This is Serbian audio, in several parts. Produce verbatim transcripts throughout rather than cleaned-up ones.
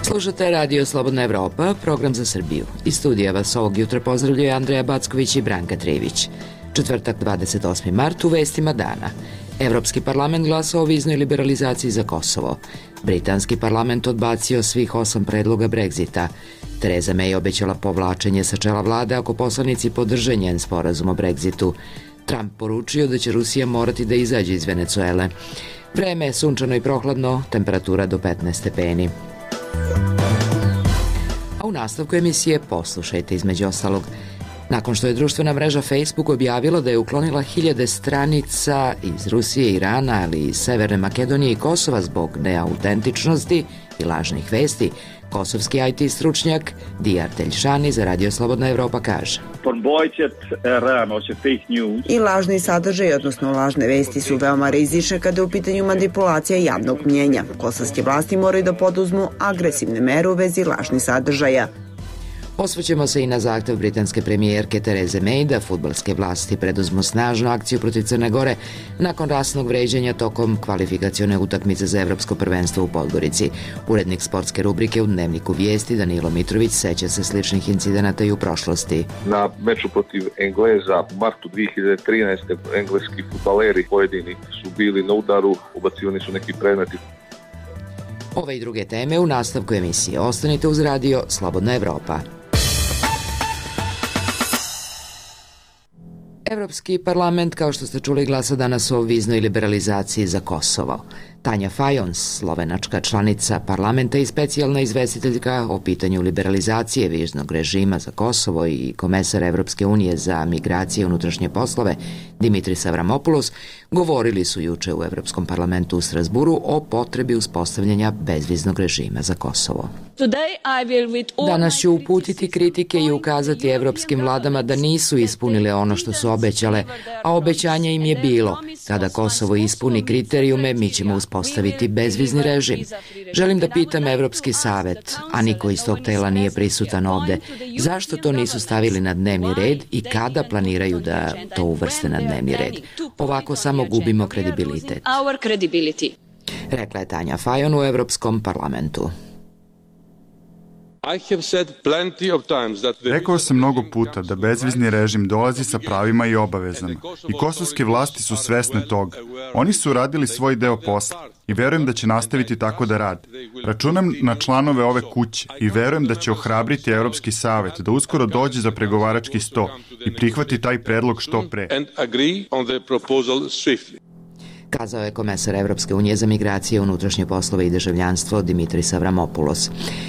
Slušate Radio Slobodna Evropa, program za Srbiju. Iz studija vas ovog jutra pozdravljaju Andreja Backović i Branka Trivić. Četvrtak, dvadeset osmi mart, u vestima dana. Evropski parlament glasao o viznoj liberalizaciji za Kosovo. Britanski parlament odbacio svih osam predloga Brexita. Tereza May obećala povlačenje sa čela vlade ako poslanici podrže njen sporazum o Brexitu. Trump poručio da će Rusija morati da izađe iz Venecuele. Vreme je sunčano i prohladno, temperatura do petnaest stepeni. A u nastavku emisije poslušajte između ostalog. Nakon što je društvena mreža Facebook objavila da je uklonila hiljade stranica iz Rusije, Irana, ali i Severne Makedonije i Kosova zbog neautentičnosti i lažnih vesti, kosovski I T stručnjak Dijar Teljšani za Radio Slobodna Evropa kaže: I lažni sadržaj, odnosno lažne vesti, su veoma rizične kada je u pitanju manipulacija javnog mnjenja. Kosovske vlasti moraju da poduzmu agresivne mere u vezi lažnih sadržaja. Osvrćemo se i na zahtev britanske premijerke Tereze May da fudbalske vlasti preduzmu snažnu akciju protiv Crne Gore nakon rasnog vređanja tokom kvalifikacione utakmice za evropsko prvenstvo u Podgorici. Urednik sportske rubrike u Dnevniku vijesti Danilo Mitrović seća se sličnih incidenata i u prošlosti. Na meču protiv Engleza u martu dve hiljade trinaeste. engleski fudbaleri pojedini su bili na udaru, ubacivani su neki predmeti. Ove i druge teme u nastavku emisije. Ostanite uz Radio Slobodna Evropa. Evropski parlament, kao što ste čuli, glasa danas o viznoj liberalizaciji za Kosovo. Tanja Fajon, slovenačka članica parlamenta i specijalna izvestiteljka o pitanju liberalizacije viznog režima za Kosovo i komesar Evropske unije za migracije i unutrašnje poslove Dimitris Avramopoulos, govorili su juče u Evropskom parlamentu u Strasburu o potrebi uspostavljanja bezviznog režima za Kosovo. Danas ću uputiti kritike i ukazati evropskim vladama da nisu ispunile ono što su obećale, a obećanje im je bilo: kada Kosovo ispuni kriterijume, mi ćemo uspostaviti bezvizni režim. Želim da pitam Evropski savet, a niko iz tog tela nije prisutan ovde, zašto to nisu stavili na dnevni red i kada planiraju da to uvrste na dnevni red. Ovako samo gubimo kredibilitet. Rekla je Tanja Fajon u Evropskom parlamentu. Rekao sam mnogo puta da bezvizni režim dolazi sa pravima i obavezama i kosovske vlasti su svesne toga. Oni su radili svoj deo posla i verujem da će nastaviti tako da rade. Računam na članove ove kuće i verujem da će ohrabriti Evropski savet da uskoro dođe za pregovarački sto i prihvati taj predlog što pre. Kazao je komesar Evropske unije za migracije, unutrašnje poslove i državljanstvo Dimitris Avramopoulos.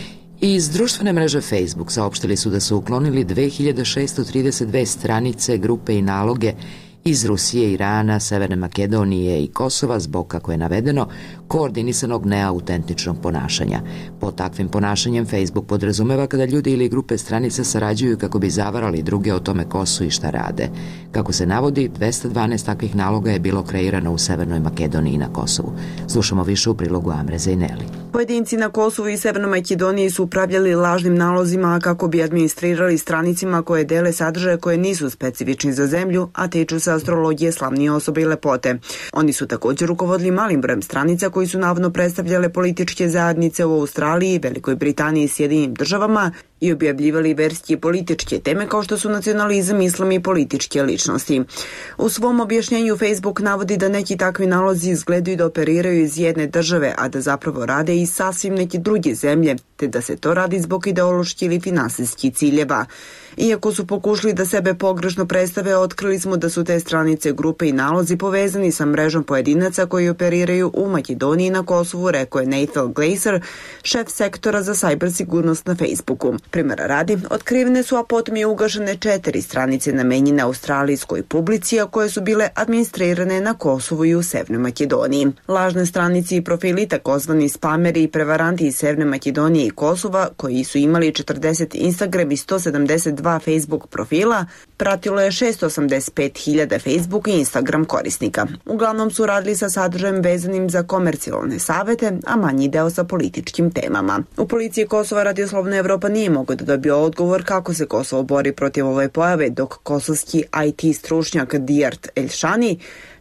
Iz društvene mreže Facebook saopštili su da su uklonili dve hiljade šesto trideset dve stranice, grupe i naloge iz Rusije, Irana, Severne Makedonije i Kosova zbog, kako je navedeno, koordinisanog neautentičnog ponašanja. Pod takvim ponašanjem Facebook podrazumeva kada ljudi ili grupe stranica sarađuju kako bi zavarali druge o tome ko su i šta rade. Kako se navodi, dvesta dvanaest takvih naloga je bilo kreirano u Severnoj Makedoniji i na Kosovu. Slušamo više u prilogu Amre Zejneli. Pojedinci na Kosovu i Severnoj Makedoniji su upravljali lažnim nalozima kako bi administrirali stranicima koje dele sadržaje koje nisu specifični za zemlju, a tiču se astrologije, slavnije osobe i lepote. Oni su također rukovodili malim brojem stranica koji su navodno predstavljale političke zajednice u Australiji, Velikoj Britaniji i Sjedinim državama i objavljivali verske i političke teme kao što su nacionalizam, islam i političke ličnosti. U svom objašnjenju Facebook navodi da neki takvi nalozi izgledaju da operiraju iz jedne države, a da zapravo rade i sasvim neke druge zemlje, te da se to radi zbog ideoloških ili finansijskih ciljeva. Iako su pokušali da sebe pogrešno predstave, otkrili smo da su te stranice, grupe i nalozi povezani sa mrežom pojedinaca koji operiraju u Makedoniji i na Kosovu, rekao je Nathan Glaser, šef sektora za sajber sigurnost na Facebooku. Primera radi, otkrivene su, a potom je ugašene četiri stranice namenjene australijskoj publici, a koje su bile administrirane na Kosovu i u Severnoj Makedoniji. Lažne stranice i profili, takozvani spameri i prevaranti iz Severne Makedonije i Kosova, koji su imali četrdeset Instagram i sto sedamdeset dva Facebook profila, pratilo je šesto osamdeset pet hiljada Facebook i Instagram korisnika. Uglavnom su radili sa sadržajem vezanim za komercijalne savete, a manji deo sa političkim temama. U policiji Kosova Radio Slobodna Evropa nije mogao da dobije odgovor kako se Kosovo bori protiv ove pojave, dok kosovski I T stručnjak Dijar Teljšani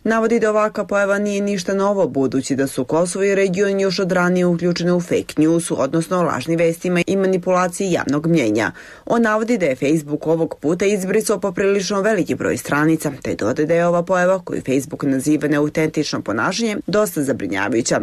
Navodi da ovakva pojava nije ništa novo, budući da su Kosovo i region još od ranije uključene u fake news, odnosno lažni vestima i manipulaciji javnog mnjenja. On navodi da je Facebook ovog puta izbrisao poprilično veliki broj stranica, te dodaje da je ova pojava, koju Facebook naziva neautentičnom ponašanjem, dosta zabrinjavajuća.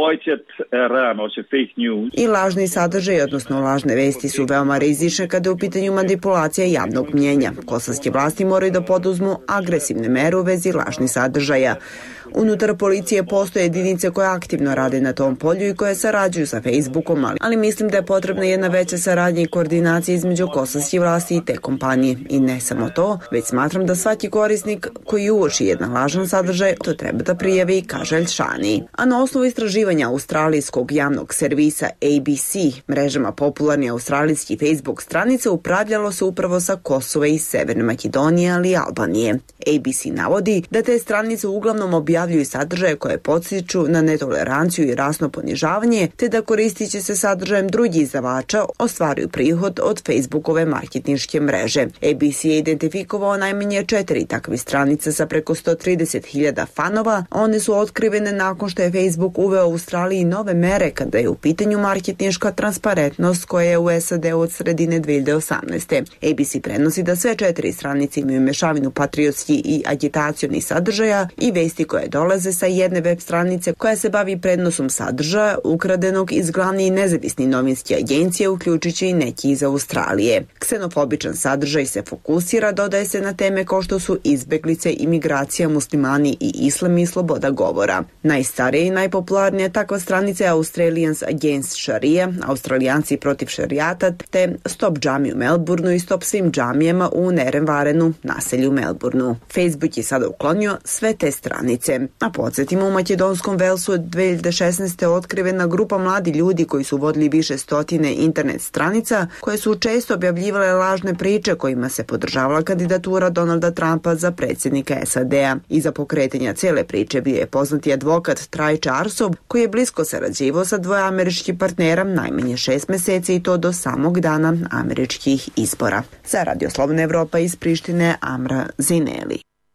I lažni sadržaj, odnosno lažne vesti, su veoma rizične kada je u pitanju manipulacija javnog mnjenja. Kosovske vlasti moraju da poduzmu agresivne mere u vezi lažnih sadržaja. Unutar policije postoje jedinice koje aktivno rade na tom polju i koje sarađuju sa Facebookom, ali, ali mislim da je potrebna jedna veća saradnja i koordinacija između kosovskih vlasti i te kompanije. I ne samo to, već smatram da svaki korisnik koji uoči jedan lažan sadržaj to treba da prijavi, kaže Elšani. A na osnovu istraživanja australijskog javnog servisa A B C, mrežama popularni australijski Facebook stranice upravljalo se upravo sa Kosova i Severne Makedonije, ali i Albanije. A B C navodi da te stranice uglavnom objavljaju sadržaje koje podsjeću na netoleranciju i rasno ponižavanje, te da koristići se sadržajem drugih izdavača ostvaruju prihod od Facebookove marketinške mreže. A B C je identifikovao najmanje četiri takve stranice sa preko sto trideset hiljada fanova. One su otkrivene nakon što je Facebook uveo u Australiji nove mere kada je u pitanju marketinška transparentnost koja je u S A D od sredine dve hiljade osamnaeste. A B C prenosi da sve četiri stranice imaju mešavinu patriotski i agitacioni sadržaja i vesti koje dolaze sa jedne web stranice koja se bavi prenosom sadržaja ukradenog iz glavne i nezavisne novinske agencije, uključujući i neki iz Australije. Ksenofobičan sadržaj se fokusira, dodaje se na teme kao što su izbeglice, imigracija, muslimani i islam i sloboda govora. Najstarija i najpopularnija takva stranica je Australians Against Sharia, Australijanci protiv šarijata, te Stop džami u Melbourneu i Stop svim džamijama u Nerenvarenu, naselju Melbourneu. Facebook je sada uklonio sve te stranice. A podsjetimo, u makedonskom Velsu dve hiljade šesnaeste. otkrivena grupa mladi ljudi koji su vodili više stotine internet stranica koje su često objavljivale lažne priče kojima se podržavala kandidatura Donalda Trumpa za predsjednika S A D-a. Iza pokretanja cele priče bio je poznati advokat Trajče Arsov, koji je blisko sarađivao sa dvoje američkih partnera najmanje šest meseci i to do samog dana američkih izbora. Za Radio Slobodna Evropa iz Prištine, Amra Zineli.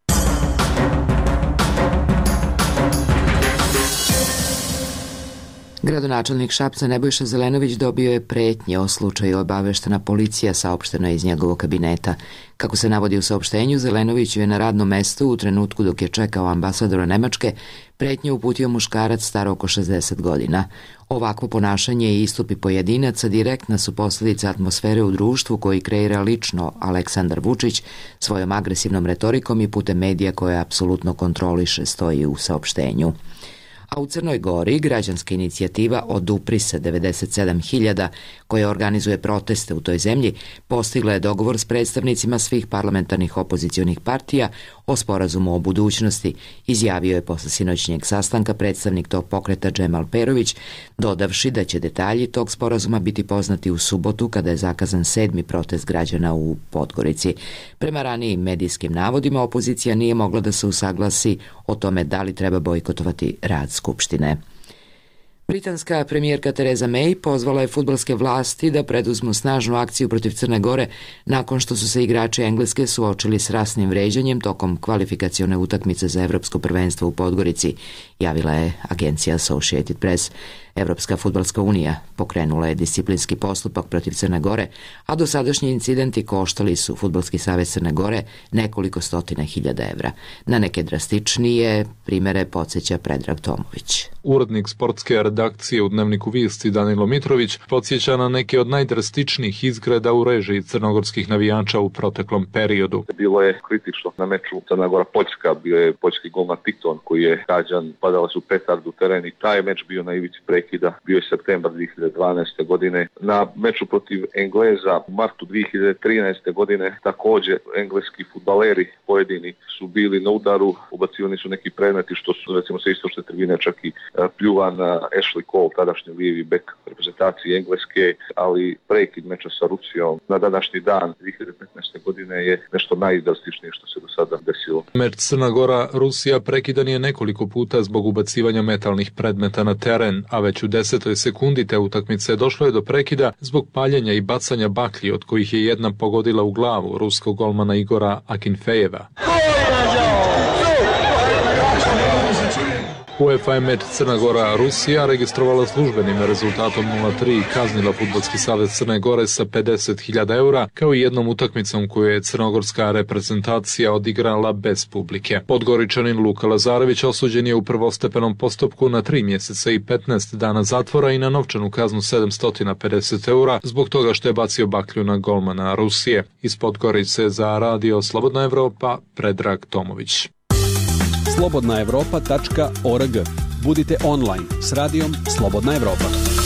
Gradonačelnik Šapca Nebojša Zelenović dobio je pretnje. O slučaju obaveštena policija, saopšteno je iz njegovog kabineta. Kako se navodi u saopštenju, Zelenović je na radnom mestu u trenutku dok je čekao ambasadora Nemačke pretnje uputio muškarac star oko šezdeset godina. Ovakvo ponašanje i istupi pojedinaca direktna su posljedica atmosfere u društvu koji kreira lično Aleksandar Vučić svojom agresivnom retorikom i putem medija koje apsolutno kontroliše, stoji u saopštenju. A u Crnoj Gori građanska inicijativa Odupri se devedeset sedam hiljada, koja organizuje proteste u toj zemlji, postigla je dogovor s predstavnicima svih parlamentarnih opozicionih partija o sporazumu o budućnosti, izjavio je posle sinoćnjeg sastanka predstavnik tog pokreta Džemal Perović, dodavši da će detalji tog sporazuma biti poznati u subotu kada je zakazan sedmi protest građana u Podgorici. Prema ranijim medijskim navodima, opozicija nije mogla da se usaglasi o tome da li treba bojkotovati rad Skupštine. Britanska premijerka Theresa May pozvala je fudbalske vlasti da preduzmu snažnu akciju protiv Crne Gore nakon što su se igrači Engleske suočili s rasnim vređanjem tokom kvalifikacione utakmice za Evropsko prvenstvo u Podgorici, javila je agencija Associated Press. Evropska fudbalska unija pokrenula je disciplinski postupak protiv Crne Gore, a dosadašnji incidenti koštali su Fudbalski savez Crne Gore nekoliko stotina hiljada evra. Na neke drastičnije primere podsjeća Predrag Tomović. Urednik sportske redakcije u Dnevniku Visti Danilo Mitrović podsjeća na neke od najdrastičnijih izgreda u režiji crnogorskih navijača u proteklom periodu. Bilo je kritično na meču Crna Gora-Poljska, bio je poljski golman Tikton koji je gađan, padale su petarde u teren i taj meč bio na ivici prekida, bio je septembar dve hiljade dvanaeste. godine. Na meču protiv Engleza u martu dve hiljade trinaeste. godine također engleski fudbaleri pojedini su bili na udaru, ubacivani su neki predmeti što su recimo sa istočne tribine čak i pljuvan Ashley Cole, tadašnji lijevi bek reprezentacije Engleske, ali prekid meča sa Rusijom na današnji dan dve hiljade petnaeste. godine je nešto najdrastičnije što se do sada desilo. Meč Crna Gora-Rusija prekidan je nekoliko puta zbog ubacivanja metalnih predmeta na teren, a već u desetoj sekundi te utakmice došlo je do prekida zbog paljenja i bacanja baklji, od kojih je jedna pogodila u glavu ruskog golmana Igora Akinfejeva. UEFA je meč Crna Gora-Rusija registrovala službenim rezultatom nula tri i kaznila Fudbalski savez Crne Gore sa pedeset hiljada eura, kao i jednom utakmicom koju je crnogorska reprezentacija odigrala bez publike. Podgoričanin Luka Lazarević osuđen je u prvostepenom postupku na tri mjeseca i petnaest dana zatvora i na novčanu kaznu sedamsto pedeset eura zbog toga što je bacio baklju na golmana Rusije. Iz Podgorice za radio Slobodna Evropa, Predrag Tomović. slobodna evropa tačka org. Budite online s radijom Slobodna Evropa.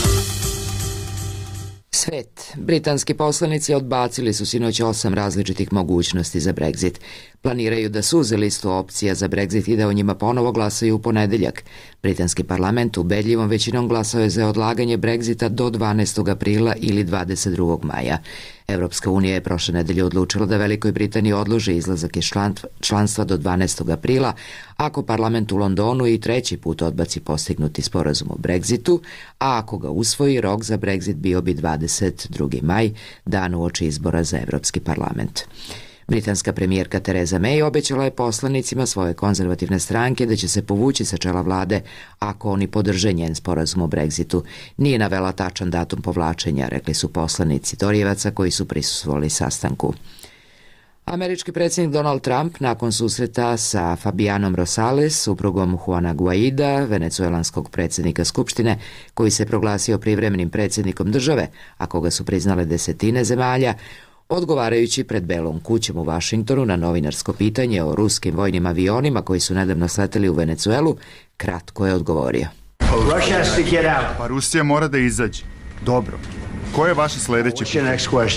Svet. Britanski poslanici odbacili su sinoć osam različitih mogućnosti za Brexit. Planiraju da suze listu opcija za Brexit i da o njima ponovo glasaju u ponedeljak. Britanski parlament ubedljivom većinom glasao je za odlaganje Brexita do dvanaestog aprila ili dvadeset drugog maja. Evropska unija je prošle nedelje odlučila da Velikoj Britaniji odloži izlazak iz članstva do dvanaestog aprila ako parlament u Londonu i treći put odbaci postignuti sporazum o Brexitu, a ako ga usvoji, rok za Brexit bio bi dvadeset drugi maj, dan uoči izbora za Evropski parlament. Britanska premijerka Theresa May obećala je poslanicima svoje konzervativne stranke da će se povući sa čela vlade ako oni podrže njen sporazum o Brexitu. Nije navela tačan datum povlačenja, rekli su poslanici Torijevaca koji su prisustvovali sastanku. Američki predsjednik Donald Trump nakon susreta sa Fabianom Rosales, suprugom Juana Guaida, venecuelanskog predsjednika Skupštine, koji se proglasio privremenim predsjednikom države, a koga su priznale desetine zemalja, odgovarajući pred Belom kućom u Vašingtonu na novinarsko pitanje o ruskim vojnim avionima koji su nedavno sleteli u Venecuelu, kratko je odgovorio. Pa Rusija mora da izađe. Dobro. Ko je vaše sledeće pitanje?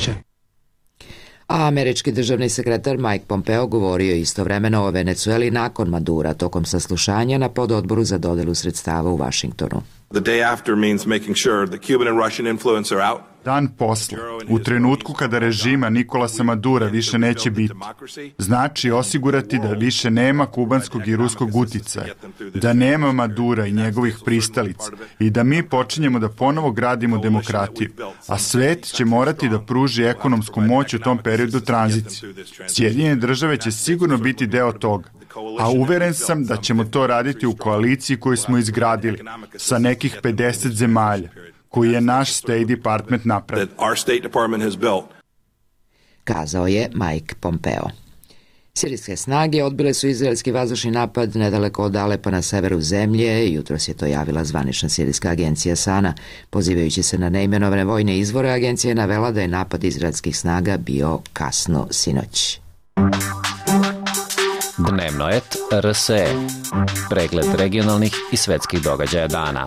A američki državni sekretar Mike Pompeo govorio istovremeno o Venecueli nakon Madura tokom saslušanja na pododboru za dodelu sredstava u Vašingtonu. The day after means making sure the Cuban and Russian influence are out. Dan posle, u trenutku kada režima Nikolasa Madura više neće biti, znači osigurati da više nema kubanskog i ruskog uticaja, da nema Madura i njegovih pristalica i da mi počinjemo da ponovo gradimo demokratiju, a svet će morati da pruži ekonomsku moć u tom periodu tranzicije. Sjedinjene države će sigurno biti deo toga, a uveren sam da ćemo to raditi u koaliciji koju smo izgradili sa nekih pedeset zemalja, koji je naš State Department napravio. Kazao je Mike Pompeo. Sirijske snage odbile su izraelski vazdušni napad nedaleko od Alepa na severu zemlje, jutros je to javila zvanična sirijska agencija Sana. Pozivajući se na neimenovane vojne izvore, agencija je navela da je napad izraelskih snaga bio kasno sinoć. Dnevnoet R S E. Pregled regionalnih i svetskih događaja dana.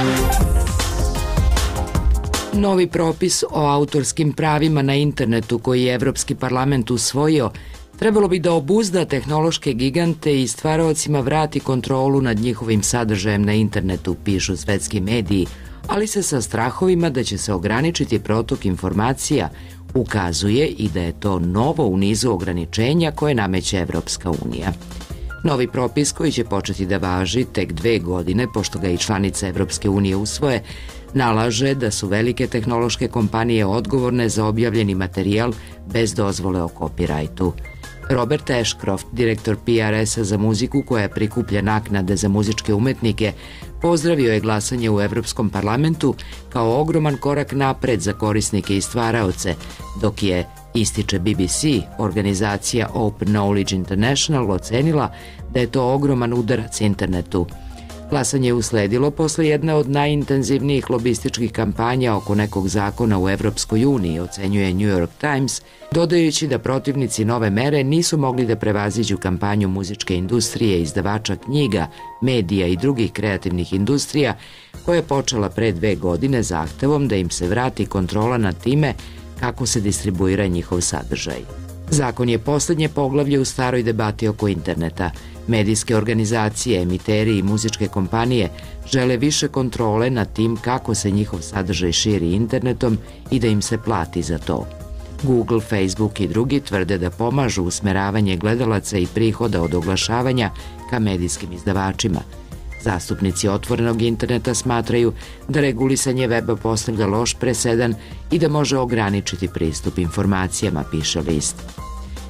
Novi propis o autorskim pravima na internetu koji je Evropski parlament usvojio trebalo bi da obuzda tehnološke gigante i stvaraocima vrati kontrolu nad njihovim sadržajem na internetu, pišu svetski mediji, ali se sa strahovima da će se ograničiti protok informacija ukazuje i da je to novo u nizu ograničenja koje nameće Evropska unija. Novi propis koji će početi da važi tek dve godine, pošto ga i članice Evropske unije usvoje, nalaže da su velike tehnološke kompanije odgovorne za objavljeni materijal bez dozvole o kopirajtu. Robert Ashcroft, direktor P R S-a za muziku koja prikuplja naknade za muzičke umetnike, pozdravio je glasanje u Evropskom parlamentu kao ogroman korak napred za korisnike i stvaraoce, dok je, ističe B B C, organizacija Open Knowledge International ocenila da je to ogroman udarac internetu. Glasanje je usledilo posle jedne od najintenzivnijih lobističkih kampanja oko nekog zakona u Evropskoj uniji, ocenjuje New York Times, dodajući da protivnici nove mere nisu mogli da prevaziđu kampanju muzičke industrije, izdavača knjiga, medija i drugih kreativnih industrija, koja je počela pre dve godine zahtevom da im se vrati kontrola nad time kako se distribuira njihov sadržaj. Zakon je poslednje poglavlje u staroj debati oko interneta. Medijske organizacije, emiteri i muzičke kompanije žele više kontrole nad tim kako se njihov sadržaj širi internetom i da im se plati za to. Google, Facebook i drugi tvrde da pomažu usmeravanje gledalaca i prihoda od oglašavanja ka medijskim izdavačima. Zastupnici otvorenog interneta smatraju da regulisanje weba postavlja loš presedan i da može ograničiti pristup informacijama, piše list.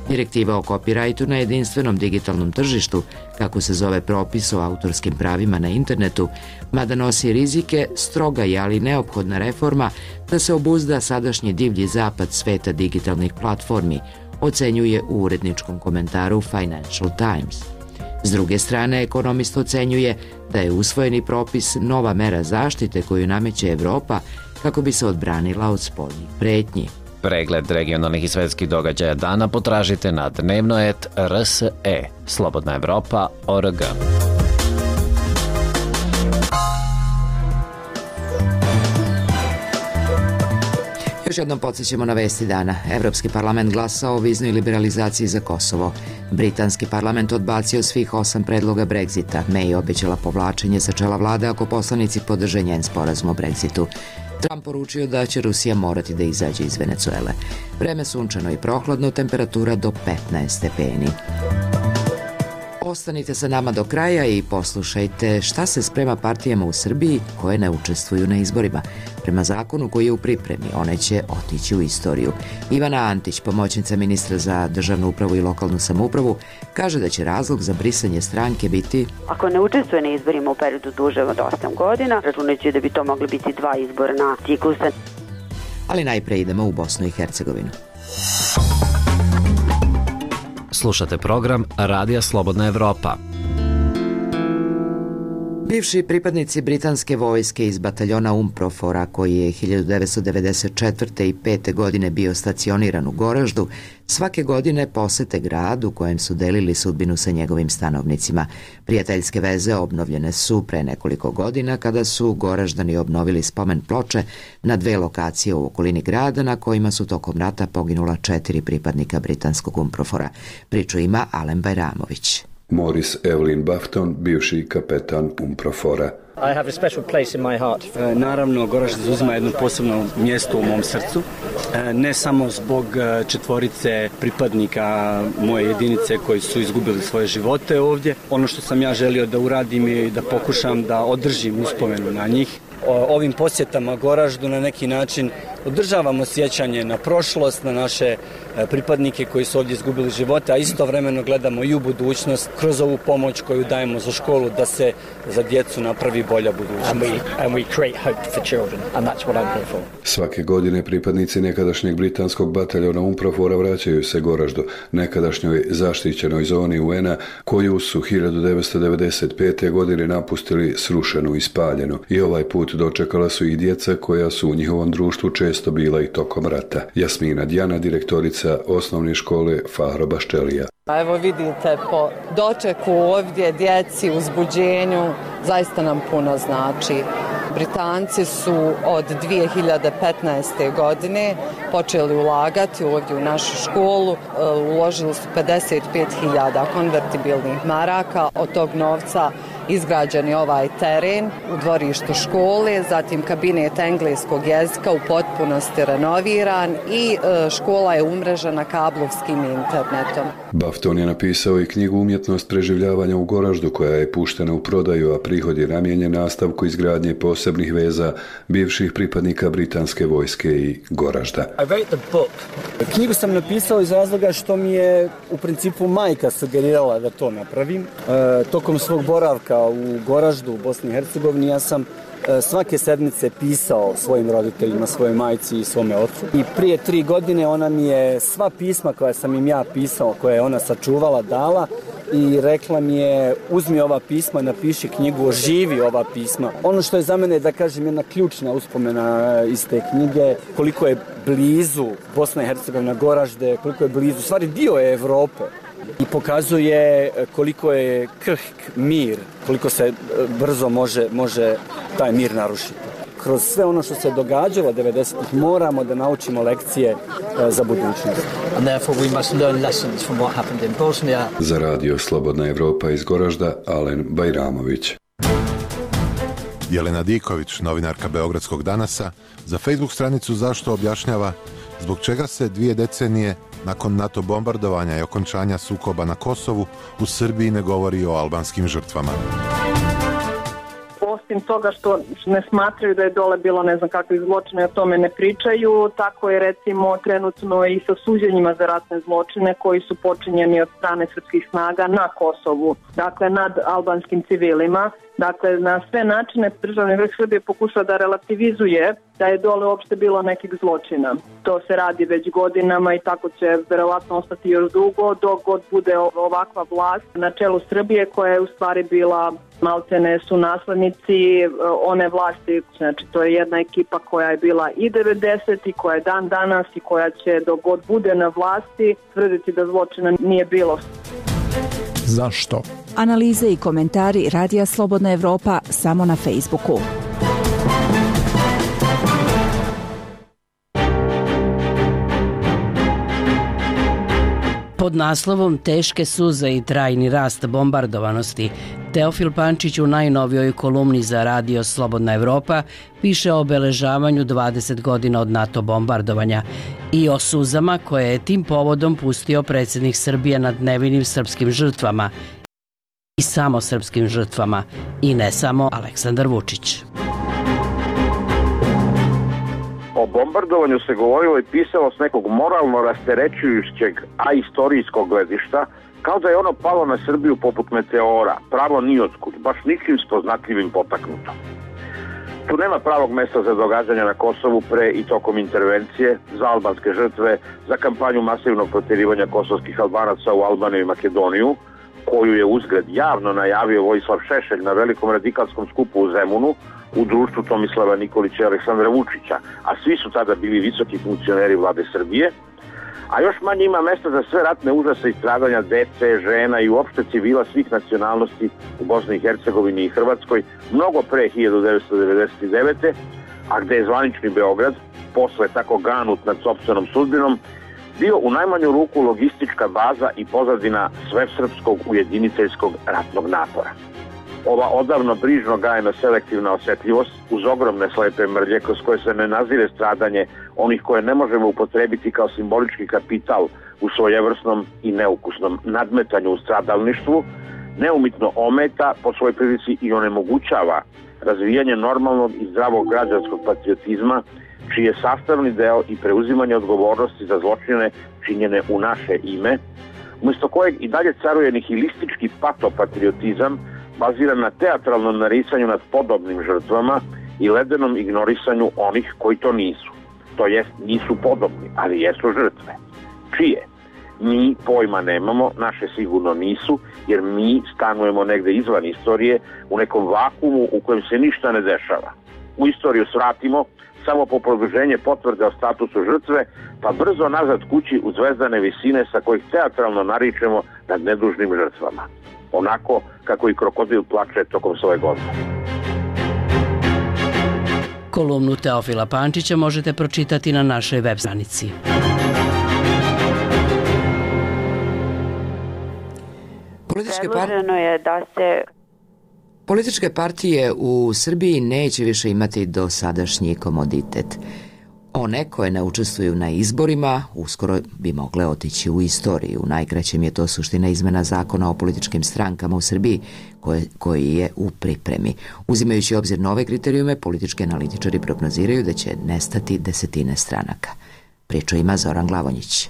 Direktiva o kopirajtu na jedinstvenom digitalnom tržištu, kako se zove propis o autorskim pravima na internetu, mada nosi rizike, stroga je ali neophodna reforma da se obuzda sadašnji divlji zapad sveta digitalnih platformi, ocenjuje u uredničkom komentaru Financial Times. S druge strane, ekonomist ocenjuje da je usvojeni propis nova mera zaštite koju nameće Evropa kako bi se odbranila od spoljnih pretnji. Pregled regionalnih i svetskih događaja dana potražite na dnevno et r s e, slobodna evropa tačka org. Još jednom podsjećamo na vesti dana. Evropski parlament glasao o viznoj liberalizaciji za Kosovo. Britanski parlament odbacio svih osam predloga Brexita. May obećala povlačenje sa čela vlade ako poslanici podrže njen sporazum o Brexitu. Trump poručio da će Rusija morati da izađe iz Venecuele. Vreme sunčano i prohladno, temperatura do petnaest stepeni. Ostanite sa nama do kraja i poslušajte šta se sprema partijama u Srbiji koje ne učestvuju na izborima. Prema zakonu koji je u pripremi, one će otići u istoriju. Ivana Antić, pomoćnica ministra za državnu upravu i lokalnu samoupravu, kaže da će razlog za brisanje stranke biti... Ako ne učestvuje na izborima u periodu duže od osam godina, računajući da bi to mogli biti dva izborna ciklusa. Ali najpre idemo u Bosnu i Hercegovinu. Slušate program Radija Slobodna Evropa. Bivši pripadnici britanske vojske iz bataljona UNPROFOR-a, koji je hiljadu devetsto devedeset četvrte i pete godine bio stacioniran u Goraždu, svake godine posete grad u kojem su delili sudbinu sa njegovim stanovnicima. Prijateljske veze obnovljene su pre nekoliko godina kada su Goraždani obnovili spomen ploče na dve lokacije u okolini grada na kojima su tokom rata poginula četiri pripadnika britanskog UNPROFOR-a. Priču ima Alen Bajramović. Morris Evelyn Bafton, bivši kapetan UNPROFOR-a. I have a special place in my heart. E, naravno, Goražde zauzima jedno posebno mjesto u mom srcu. E, ne samo zbog četvorice pripadnika moje jedinice koji su izgubili svoje živote ovdje. Ono što sam ja želio da uradim je da pokušam da održim uspomenu na njih. O, ovim posjetama Goraždu na neki način održavamo sjećanje na prošlost, na naše pripadnike koji su ovdje izgubili živote, a istovremeno gledamo i u budućnost kroz ovu pomoć koju dajemo za školu da se za djecu napravi bolja budućnost. And we, and we create hope for children, and that's what I'm here for. Svake godine pripadnici nekadašnjeg britanskog bataljona UNPROFOR-a vraćaju se Goraždu, nekadašnjoj zaštićenoj zoni U N-a, koju su hiljadu devetsto devedeset pete godine napustili srušenu i spaljenu. I ovaj put dočekala su ih djeca koja su u njihovom društvu često bila i tokom rata. Jasmina Djana, direktorica osnovne škole Fahro Baščelija. Evo vidite po dočeku ovdje, djeci, uzbuđenju, zaista nam puno znači. Britanci su od dvije hiljade petnaeste. godine počeli ulagati ovdje u našu školu. Uložili su pedeset pet hiljada konvertibilnih maraka. Od tog novca izgrađen je ovaj teren u dvorištu škole, zatim kabinet engleskog jezika u potpunosti renoviran i škola je umrežena kablovskim internetom. Bafton je napisao i knjigu Umjetnost preživljavanja u Goraždu, koja je puštena u prodaju, a prihod je namijenjen nastavku izgradnje posebnih veza bivših pripadnika britanske vojske i Goražda. I wrote the book. Knjigu sam napisao iz razloga što mi je u principu majka sugerirala da to napravim. E, tokom svog boravka u Goraždu, u Bosni i Hercegovini, ja sam svake sedmice pisao svojim roditeljima, svojoj majci i svome ocu. I prije tri godine ona mi je sva pisma koja sam im ja pisao, koje je ona sačuvala, dala i rekla mi je: uzmi ova pisma, napiši knjigu, oživi ova pisma. Ono što je za mene, da kažem, jedna ključna uspomena iz te knjige, koliko je blizu Bosna i Hercegovina, Goražde, koliko je blizu, stvari dio je Evrope. I pokazuje koliko je krhk mir, koliko se brzo može, može taj mir narušiti. Kroz sve ono što se događalo devedesetih moramo da naučimo lekcije za budućnost. And therefore we must learn lessons from what happened in Bosnia. Za Radio Slobodna Evropa iz Goražda, Alen Bajramović. Jelena Diković, novinarka Beogradskog Danasa, za Facebook stranicu Zašto objašnjava zbog čega se dvije decenije nakon NATO bombardovanja i okončanja sukoba na Kosovu u Srbiji ne govori o albanskim žrtvama. Osim osim toga što ne smatraju da je dole bilo ne znam kakvih zločina, o tome ne pričaju, tako je recimo trenutno i sa suđenjima za ratne zločine koji su počinjeni od strane srpskih snaga na Kosovu, dakle nad albanskim civilima. Dakle, na sve načine državni vrh Srbije pokušava da relativizuje da je dole uopšte bilo nekih zločina. To se radi već godinama i tako će verovatno ostati još dugo dok god bude ovakva vlast na čelu Srbije koja je u stvari bila maltene su naslednici one vlasti. Znači, to je jedna ekipa koja je bila i devedesetih i koja je dan danas i koja će dok god bude na vlasti tvrditi da zločina nije bilo. Zašto? Analize i komentari Radija Slobodna Evropa samo na Facebooku. Pod naslovom Teške suze i trajni rast bombardovanosti, Teofil Pančić u najnovijoj kolumni za Radio Slobodna Evropa piše o obeležavanju dvadeset godina od NATO bombardovanja i o suzama koje je tim povodom pustio predsjednik Srbije nad nevinim srpskim žrtvama i samo srpskim žrtvama i ne samo Aleksandar Vučić. O bombardovanju se govorilo i pisalo s nekog moralno rasterećujućeg, a istorijskog gledišta, kao da je ono palo na Srbiju poput meteora, pravo nijotkud, baš ničim spoznatljivim potaknuto. Tu nema pravog mesta za događanja na Kosovu pre i tokom intervencije, za albanske žrtve, za kampanju masivnog protjerivanja kosovskih Albanaca u Albaniju i Makedoniju, koju je uzgred javno najavio Vojislav Šešelj na velikom radikalskom skupu u Zemunu u društvu Tomislava Nikolića i Aleksandra Vučića, a svi su tada bili visoki funkcioneri vlade Srbije, a još manje ima mesta za sve ratne užase i stradanja dece, žena i uopšte civila svih nacionalnosti u Bosni i Hercegovini i Hrvatskoj mnogo pre hiljadu devetsto devedeset devete. a gde je zvanični Beograd, posle tako ganut nad sopstvenom sudbinom, bio u najmanju ruku logistička baza i pozadina svesrpskog ujediniteljskog ratnog napora. Ova odavno brižno gajena selektivna osjetljivost uz ogromne slepe mrlje kroz koje se ne nazire stradanje onih koje ne možemo upotrebiti kao simbolički kapital u svojevrsnom i neukusnom nadmetanju u stradalništvu, neumitno ometa po svojoj prilici i onemogućava razvijanje normalnog i zdravog građanskog patriotizma, čiji je sastavni deo i preuzimanje odgovornosti za zločine činjene u naše ime, umjesto kojeg i dalje caruje nihilistički patopatriotizam baziran na teatralnom narisanju nad podobnim žrtvama i ledenom ignorisanju onih koji to nisu. To jest, nisu podobni, ali jesu žrtve. Čije? Mi pojma nemamo, naše sigurno nisu, jer mi stanujemo negde izvan istorije, u nekom vakumu u kojem se ništa ne dešava. U istoriju svratimo samo po produženje potvrde o statusu žrtve, pa brzo nazad kući u zvezdane visine sa kojih teatralno naričemo nad nedužnim žrtvama. Onako kako i krokodil plače tokom svoje godine. Kolumnu Teofila Pančića možete pročitati na našoj web stranici. Političke, par... je da se... Političke partije u Srbiji neće više imati dosadašnji komoditet. One koje ne učestvuju na izborima uskoro bi mogle otići u istoriju. Najkraćem je to suština izmena zakona o političkim strankama u Srbiji koje, koji je u pripremi. Uzimajući u obzir nove kriterijume, politički analitičari prognoziraju da će nestati desetine stranaka. Priču ima Zoran Glavonjić.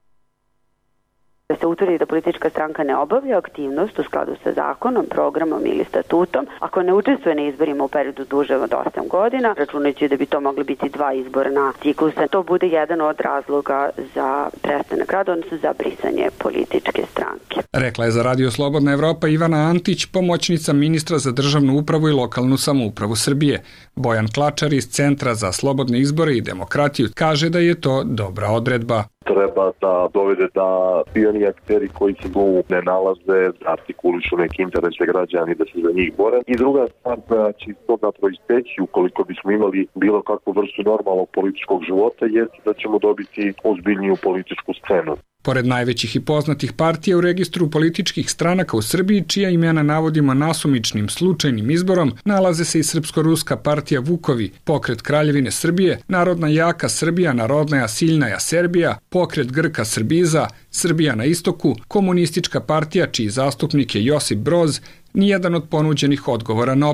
Da se utvrdi da politička stranka ne obavlja aktivnost u skladu sa zakonom, programom ili statutom, ako ne učestvuje na izborima u periodu duže od osam godina, računajući da bi to mogli biti dva izborna ciklusa, to bude jedan od razloga za prestanak rada, odnosno za brisanje političke stranke. Rekla je za Radio Slobodna Evropa Ivana Antić, pomoćnica ministra za državnu upravu i lokalnu samoupravu Srbije. Bojan Klačar iz Centra za slobodne izbore i demokratiju kaže da je to dobra odredba. Treba da dovede da svi oni akteri koji se tu ne nalaze, artikulišu neke interese građana i da se za njih bore. I druga stvar da će iz toga proisteći, ukoliko bismo imali bilo kakvu vrstu normalnog političkog života, jeste da ćemo dobiti ozbiljniju političku scenu. Pored najvećih i poznatih partija u registru političkih stranaka u Srbiji, čija imena navodimo nasumičnim slučajnim izborom, nalaze se i Srpsko-ruska partija Vukovi, Pokret Kraljevine Srbije, Narodna jaka Srbija, Narodna Siljnaja Serbija, Pokret Grka Srbiza, Srbija na istoku, Komunistička partija čiji zastupnik je Josip Broz, nijedan od ponuđenih odgovora N O P O.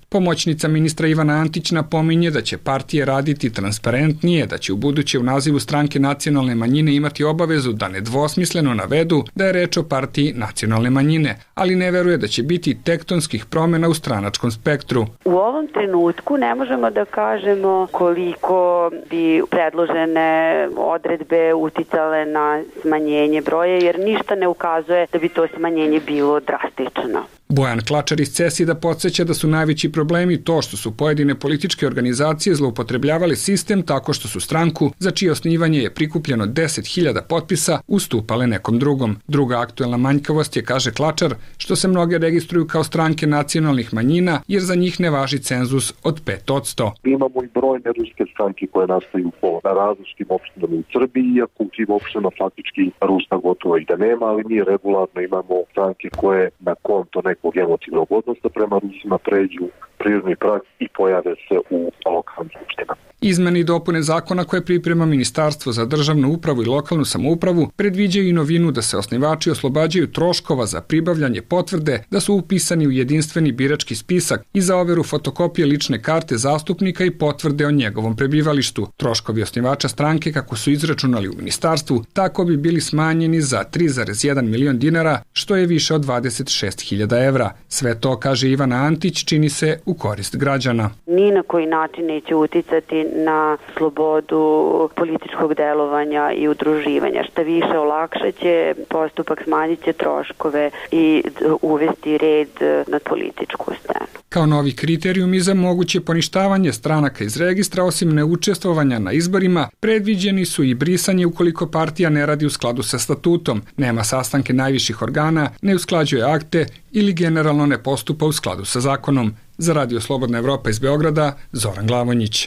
Pomoćnica ministra Ivana Antić napominje da će partije raditi transparentnije, da će u buduće u nazivu stranke nacionalne manjine imati obavezu da nedvosmisleno navedu da je reč o partiji nacionalne manjine, ali ne veruje da će biti tektonskih promjena u stranačkom spektru. U ovom trenutku ne možemo da kažemo koliko bi predložene odredbe uticale na smanjenje broja, jer ništa ne ukazuje da bi to smanjenje bilo drastično. Bojan Klačar iz CESID-a podsjeća da su najveći problemi to što su pojedine političke organizacije zloupotrebljavale sistem tako što su stranku, za čije osnivanje je prikupljeno deset hiljada potpisa, ustupale nekom drugom. Druga aktuelna manjkavost je, kaže Klačar, što se mnoge registruju kao stranke nacionalnih manjina, jer za njih ne važi cenzus od pet posto. Imamo i brojne ruske stranke koje nastaju po različitim opštinama u Srbiji, iako u tim opštinama faktički Rusa gotovo i da nema, ali mi regularno imamo stranke koje na konto nekog emotivnog odnosa prema Rusima pređu prirodni prag i pojave se u lokalnim skupštinama. Izmene i dopune zakona koje priprema Ministarstvo za državnu upravu i lokalnu samoupravu predviđaju i novinu da se osnivači oslobađaju troškova za pribavljanje potvrde da su upisani u jedinstveni birački spisak i za overu fotokopije lične karte zastupnika i potvrde o njegovom prebivalištu. Troškovi osnivača stranke, kako su izračunali u ministarstvu, tako bi bili smanjeni za tri zarez jedan milion dinara, što je više od dvadeset šest hiljada evra. Sve to, kaže Ivana Antić, čini se u korist građana. Ni na koji način neće uticati na slobodu političkog delovanja i udruživanja. Šta više, olakšat će postupak, smanjit će troškove i uvesti red na političku scenu. Kao novi kriterijumi za moguće poništavanje stranaka iz registra, osim neučestvovanja na izborima, predviđeni su i brisanje ukoliko partija ne radi u skladu sa statutom, nema sastanke najviših organa, ne usklađuje akte ili generalno ne postupa u skladu sa zakonom. Za Radio Slobodna Evropa iz Beograda, Zoran Glavonjić.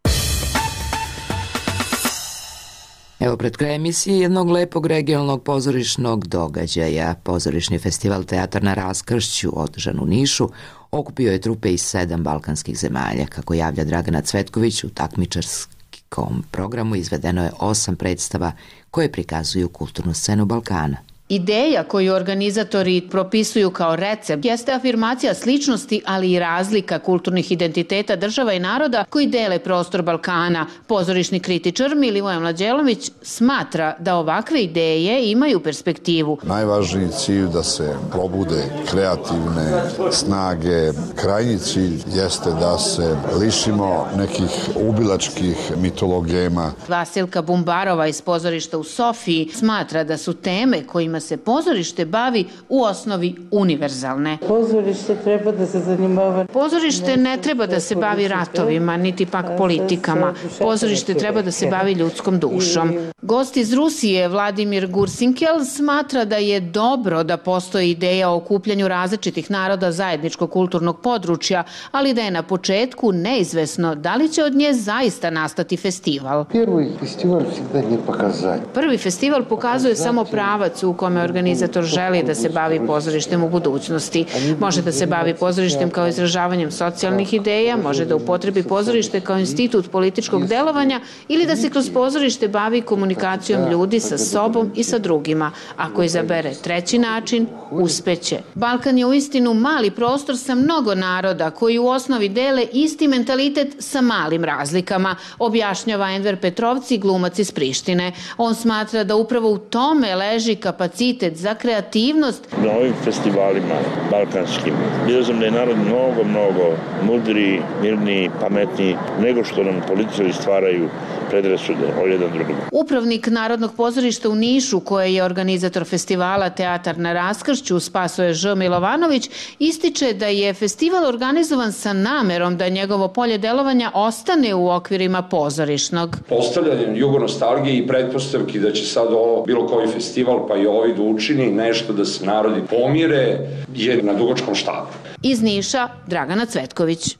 Evo pred kraj emisije jednog lepog regionalnog pozorišnog događaja. Pozorišni festival Teatar na raskršću, održan u Nišu, okupio je trupe iz sedam balkanskih zemalja. Kako javlja Dragana Cvetković, u takmičarskom programu izvedeno je osam predstava koje prikazuju kulturnu scenu Balkana. Ideja koju organizatori propisuju kao recept jeste afirmacija sličnosti, ali i razlika kulturnih identiteta država i naroda koji dele prostor Balkana. Pozorišni kritičar Milivoje Mlađelović smatra da ovakve ideje imaju perspektivu. Najvažniji cilj da se probude kreativne snage. Krajnji cilj jeste da se lišimo nekih ubilačkih mitologema. Vasilka Bumbarova iz pozorišta u Sofiji smatra da su teme kojima se pozorište bavi u osnovi univerzalne. Pozorište treba da se zanimava. Pozorište ne treba da se bavi ratovima, niti pak politikama. Pozorište treba da se bavi ljudskom dušom. Gost iz Rusije, Vladimir Gursinkel, smatra da je dobro da postoji ideja o okupljanju različitih naroda zajedničkog kulturnog područja, ali da je na početku neizvesno da li će od nje zaista nastati festival. Prvi festival всегда не показатель. Prvi festival pokazuje samo pravac u kome organizator želi da se bavi pozorištem u budućnosti. Može da se bavi pozorištem kao izražavanjem socijalnih ideja, može da upotrebi pozorište kao institut političkog delovanja ili da se kroz pozorište bavi komunikacijom ljudi sa sobom i sa drugima. Ako izabere treći način, uspeće. Balkan je uistinu mali prostor sa mnogo naroda koji u osnovi dele isti mentalitet sa malim razlikama, objašnjava Enver Petrovci, glumac iz Prištine. On smatra da upravo u tome leži kapacitet za kreativnost. Na ovim festivalima balkanskim vidio sam da je narod mnogo, mnogo mudri, mirni, pametni nego što nam političari stvaraju predrasude o jedan drugom. Upravnik Narodnog pozorišta u Nišu, koje je organizator festivala Teatar na raskršću, Spasoje Ž. Milovanović, ističe da je festival organizovan sa namerom da njegovo polje delovanja ostane u okvirima pozorišnog. Postavljanjem jugonostalgije i pretpostavki da će sad ovo bilo koji festival pa i ovaj da učini nešto da se narodi pomire je na dugačkom štapu. Iz Niša, Dragana Cvetković.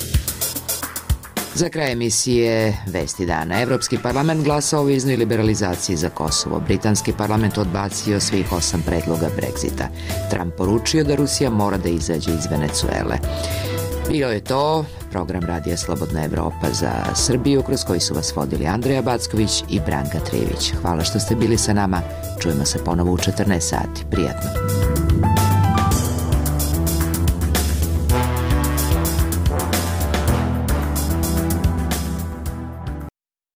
Za kraj emisije Vesti dana. Evropski parlament glasao o viznoj liberalizaciji za Kosovo. Britanski parlament odbacio svih osam predloga Brexita. Trump poručio da Rusija mora da izađe iz Venecuele. Bio je to program Radija Slobodna Evropa za Srbiju, kroz koji su vas vodili Andreja Backović i Branka Trijević. Hvala što ste bili sa nama. Čujemo se ponovo u četrnaest sati. Prijatno.